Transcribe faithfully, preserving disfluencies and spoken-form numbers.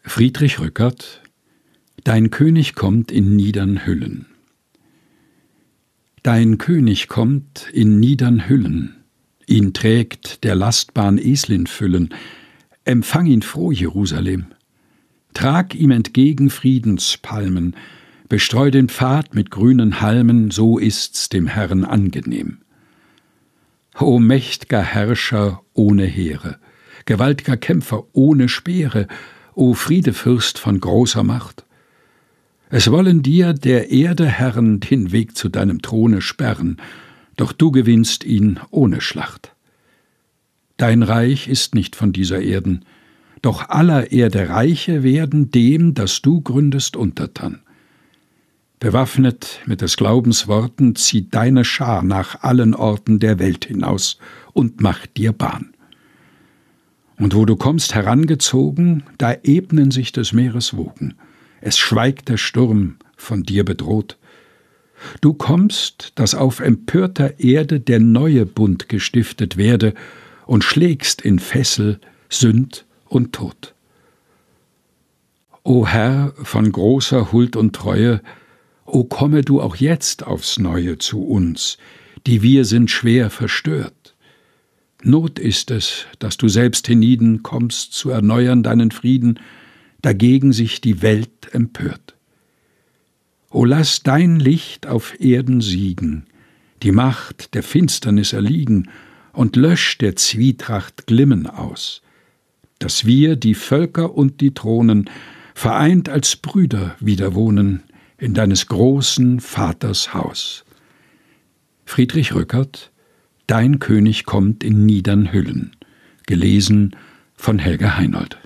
Friedrich Rückert: Dein König kommt in niedern Hüllen. Dein König kommt in niedern Hüllen, ihn trägt der Lastbahn Eslin Füllen. Empfang ihn froh, Jerusalem. Trag ihm entgegen Friedenspalmen, bestreu den Pfad mit grünen Halmen, so ist's dem Herrn angenehm. O mächt'ger Herrscher ohne Heere, gewalt'ger Kämpfer ohne Speere, o Friedefürst von großer Macht! Es wollen dir der Erde Herren den Weg zu deinem Throne sperren, doch du gewinnst ihn ohne Schlacht. Dein Reich ist nicht von dieser Erden, doch aller Erde Reiche werden dem, das du gründest, untertan. Bewaffnet mit des Glaubens Worten zieht deine Schar nach allen Orten der Welt hinaus und macht dir Bahn. Und wo du kommst herangezogen, da ebnen sich des Meeres Wogen, es schweigt der Sturm, von dir bedroht. Du kommst, dass auf empörter Erde der neue Bund gestiftet werde, und schlägst in Fessel Sünd und Tod. O Herr von großer Huld und Treue, o komme du auch jetzt aufs Neue zu uns, die wir sind schwer verstört. Not ist es, dass du selbst hienieden kommst zu erneuern deinen Frieden, dagegen sich die Welt empört. O lass dein Licht auf Erden siegen, die Macht der Finsternis erliegen, und lösch der Zwietracht Glimmen aus, dass wir, die Völker und die Thronen, vereint als Brüder wieder wohnen in deines großen Vaters Haus. Friedrich Rückert: Dein König kommt in niedern Hüllen. Gelesen von Helga Heinold.